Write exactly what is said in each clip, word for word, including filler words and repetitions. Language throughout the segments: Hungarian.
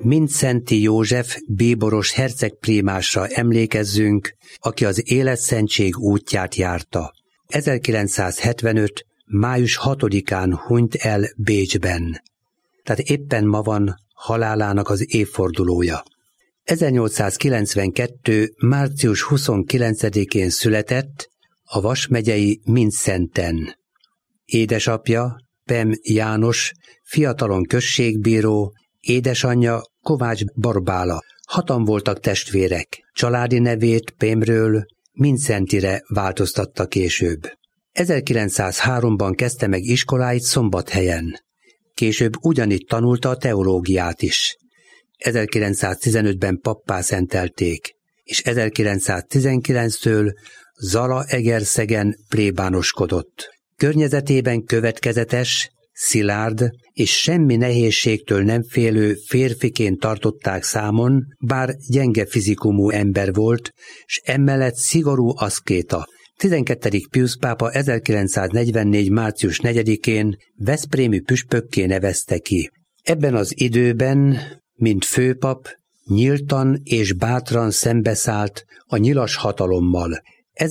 Mindszenty József bíboros hercegprímásra emlékezzünk, aki az életszentség útját járta. ezerkilencszázhetvenöt. május hatodikán hunyt el Bécsben. Tehát éppen ma van halálának az évfordulója. ezernyolcszázkilencvenkettő. március huszonkilencedikén született a Vas megyei Mindszenten. Édesapja Pem János, fiatalon községbíró, édesanyja Kovács Barbála. Hatan voltak testvérek. Családi nevét Pémről Mindszentyre változtatta később. ezerkilencszázháromban kezdte meg iskoláit Szombathelyen. Később ugyanitt tanulta a teológiát is. ezerkilencszáztizenötben pappá szentelték, és ezerkilencszáztizenkilenctől Zalaegerszegen plébánoskodott. Környezetében következetes, szilárd és semmi nehézségtől nem félő férfiként tartották számon, bár gyenge fizikumú ember volt, s emellett szigorú aszkéta. tizenkettedik Piusz pápa ezerkilencszáznegyvennégy. március negyedikén veszprémi püspökké nevezte ki. Ebben az időben, mint főpap, nyíltan és bátran szembeszállt a nyilas hatalommal.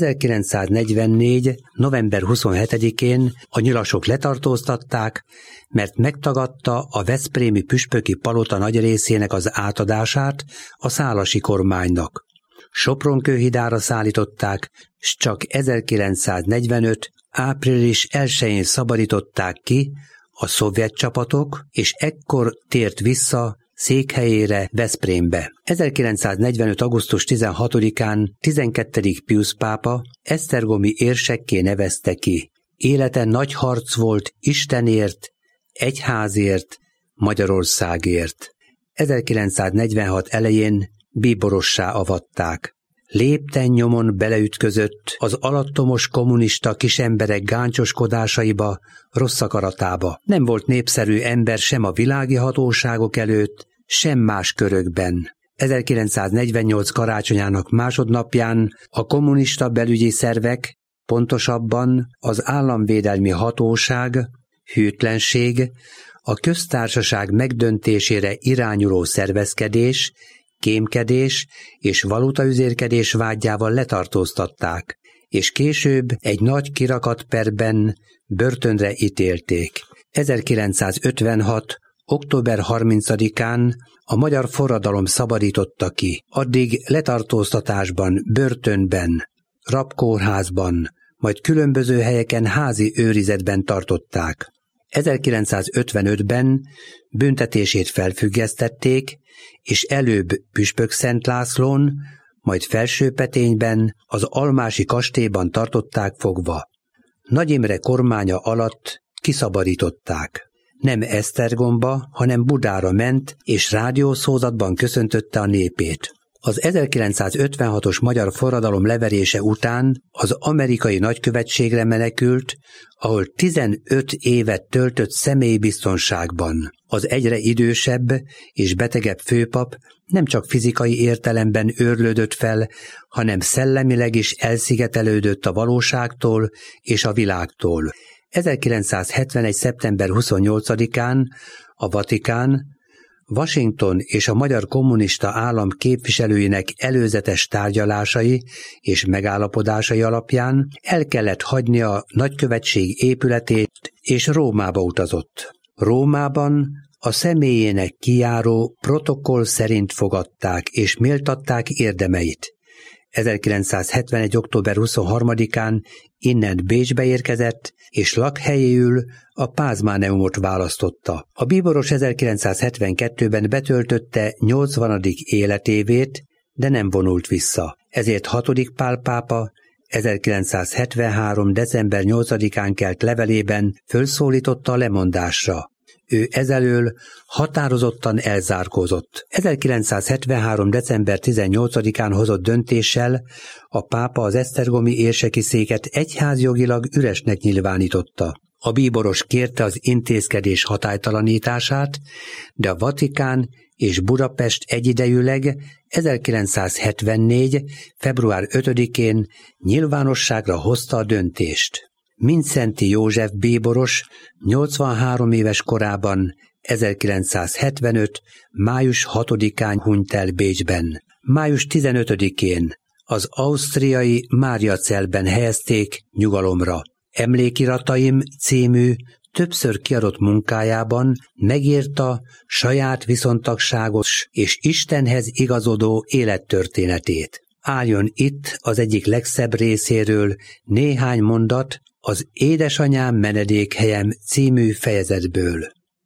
ezerkilencszáznegyvennégy. november huszonhetedikén a nyilasok letartóztatták, mert megtagadta a veszprémi püspöki palota nagy részének az átadását a szálasi kormánynak. Sopronkőhidára szállították, s csak ezerkilencszáznegyvenöt. április elsején szabadították ki a szovjet csapatok, és ekkor tért vissza székhelyére Veszprémbe. ezerkilencszáznegyvenöt. augusztus tizenhatodikán tizenkettedik Piusz pápa esztergomi érsekké nevezte ki. Élete nagy harc volt Istenért, egyházért, Magyarországért. ezerkilencszáznegyvenhat elején bíborossá avatták. Lépten nyomon beleütközött az alattomos kommunista kisemberek gáncsoskodásaiba, rossz akaratába. Nem volt népszerű ember sem a világi hatóságok előtt, sem más körökben. ezerkilencszáznegyvennyolc karácsonyának másodnapján a kommunista belügyi szervek, pontosabban az államvédelmi hatóság, hűtlenség, a köztársaság megdöntésére irányuló szervezkedés, kémkedés és valutaüzérkedés vágyával letartóztatták, és később egy nagy kirakatperben börtönre ítélték. ezerkilencszázötvenhat. október harmincadikán a magyar forradalom szabadította ki, addig letartóztatásban, börtönben, rabkórházban, majd különböző helyeken házi őrizetben tartották. ezerkilencszázötvenötben büntetését felfüggesztették, és előbb Püspökszent Lászlón, majd Felsőpetényben, az Almási kastélyban tartották fogva. Nagy Imre kormánya alatt kiszabadították. Nem Esztergomba, hanem Budára ment, és rádiószózatban köszöntötte a népét. Az ezerkilencszázötvenhatos magyar forradalom leverése után az amerikai nagykövetségre menekült, ahol tizenöt évet töltött személybiztonságban. Az egyre idősebb és betegebb főpap nem csak fizikai értelemben őrlődött fel, hanem szellemileg is elszigetelődött a valóságtól és a világtól. ezerkilencszázhetvenegy. szeptember huszonnyolcadikán a Vatikán Washington és a magyar kommunista állam képviselőinek előzetes tárgyalásai és megállapodásai alapján el kellett hagyni a nagykövetség épületét, és Rómába utazott. Rómában a személyének kijáró protokoll szerint fogadták és méltatták érdemeit. ezerkilencszázhetvenegy. október huszonharmadikán innen Bécsbe érkezett, és lakhelyéül a Pázmáneumot választotta. A bíboros ezerkilencszázhetvenkettőben betöltötte nyolcvanadik életévét, de nem vonult vissza. Ezért hatodik Pál pápa ezerkilencszázhetvenhárom. december nyolcadikán kelt levelében fölszólította a lemondásra. Ő ezelől határozottan elzárkózott. ezerkilencszázhetvenhárom. december tizennyolcadikán hozott döntéssel a pápa az esztergomi érseki széket egyházjogilag üresnek nyilvánította. A bíboros kérte az intézkedés hatálytalanítását, de a Vatikán és Budapest egyidejűleg ezerkilencszázhetvennégy. február ötödikén nyilvánosságra hozta a döntést. Mindszenty József bíboros nyolcvanhárom éves korában ezerkilencszázhetvenöt. május hatodikán hunyt el Bécsben. május tizenötödikén az ausztriai Máriacelben helyezték nyugalomra. Emlékirataim című többször kiadott munkájában megírta saját viszontagságos és Istenhez igazodó élettörténetét. Álljon itt az egyik legszebb részéről néhány mondat az Édesanyám menedékhelyem című fejezetből.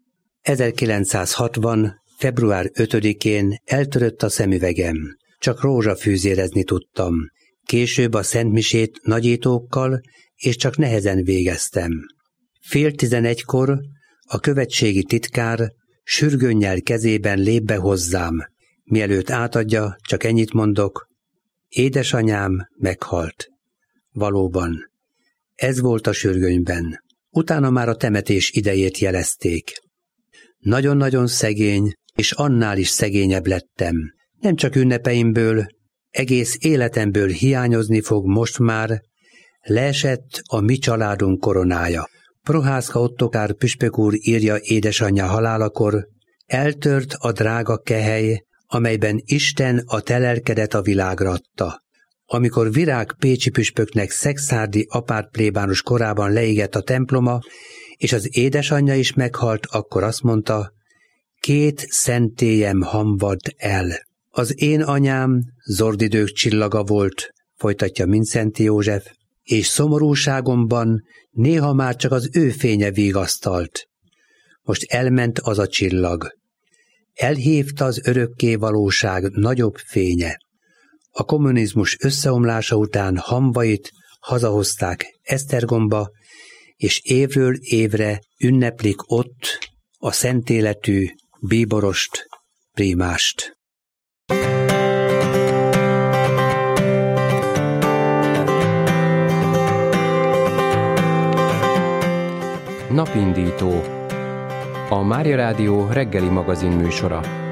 ezerkilencszázhatvan. február ötödikén eltörött a szemüvegem. Csak rózsafűzérezni tudtam. Később a szentmisét nagyítókkal, és csak nehezen végeztem. Fél tizenegykor a követségi titkár sürgönnyel kezében lép be hozzám. Mielőtt átadja, csak ennyit mondok: édesanyám meghalt. Valóban, ez volt a sürgönyben. Utána már a temetés idejét jelezték. Nagyon-nagyon szegény, és annál is szegényebb lettem. Nem csak ünnepeimből, egész életemből hiányozni fog most már, leesett a mi családunk koronája. Prohászka Ottokár püspök úr írja édesanyja halálakor: eltört a drága kehely, amelyben Isten a te lelkedet a világra adta. Amikor Virág pécsi püspöknek Szekszárdi apát plébános korában leégett a temploma, és az édesanyja is meghalt, akkor azt mondta: két szentélyem hamvad el. Az én anyám zordidők csillaga volt, folytatja Mindszenty József, és szomorúságomban néha már csak az ő fénye vigasztalt. Most elment az a csillag. Elhívta az örökké valóság nagyobb fénye. A kommunizmus összeomlása után hamvait hazahozták Esztergomba, és évről évre ünneplik ott a szentéletű bíborost, prímást. Napindító. A Mária Rádió reggeli magazin műsora.